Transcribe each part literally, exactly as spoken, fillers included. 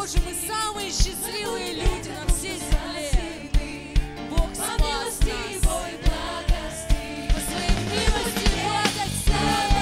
Боже, мы самые счастливые люди на всей земле. Бог спас нас. По своей милости и благости.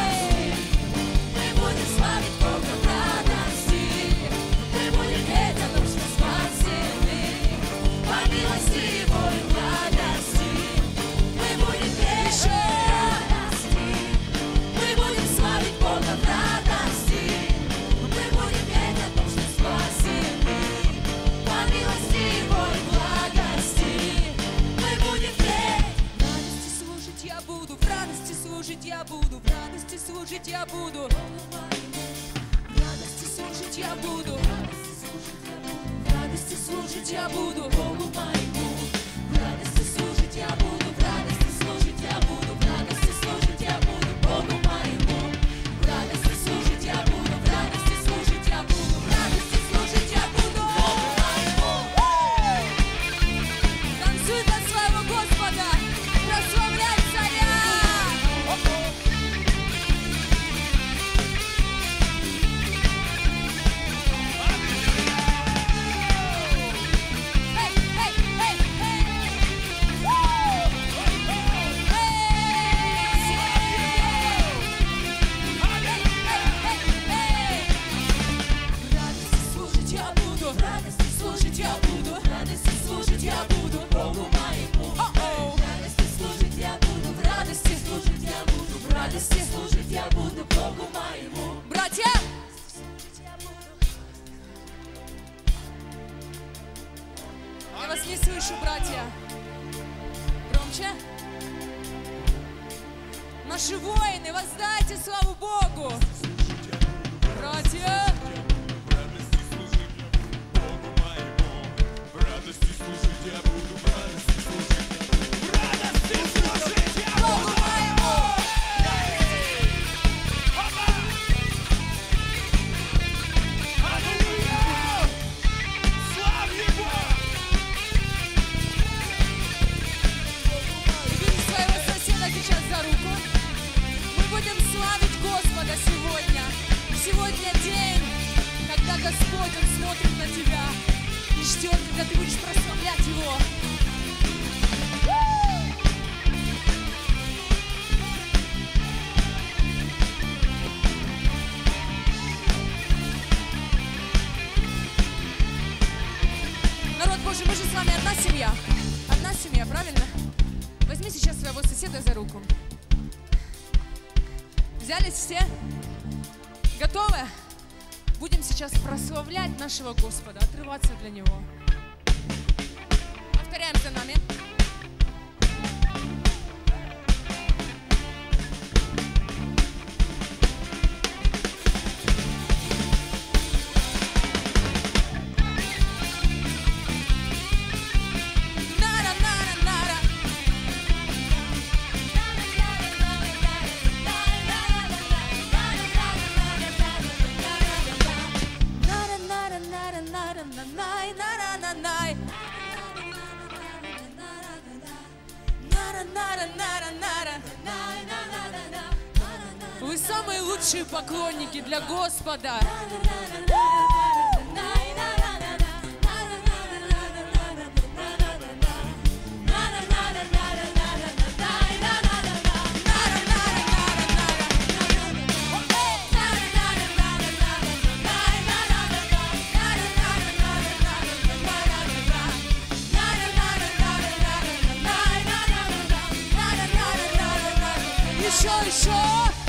Мы будем славить Бога в радости. Мы будем петь о том, что спасены. По милости Его и благости. Мы будем петь о радости. Мы будем славить Бога в радости. Мы будем петь о том, что спасены. По милости Его и благости. Мы будем петь. В радости служить я буду, в радости служить я буду, в радости служить я буду. В радости служить я буду, в радости служить я буду Богу моему. В радости служить я буду, в радости служить я буду, в радости служить я буду Богу моему. В радости служить я буду, в радости служить я буду, в радости служить я буду Богу моему. Танцуй для своего Господа, прославляй царя. Братья! Я вас не слышу, братья. Громче. Наши воины, воздайте славу Богу. Братья! Сегодня день, когда Господь, Он смотрит на тебя и ждет, когда ты будешь прославлять Его. Народ Божий, мы же с вами одна семья. Одна семья, правильно? Возьми сейчас своего соседа за руку. Взялись все? Готовы? Будем сейчас прославлять нашего Господа, отрываться для Него. Повторяем за нами. Вы самые лучшие поклонники для Господа. Еще, еще!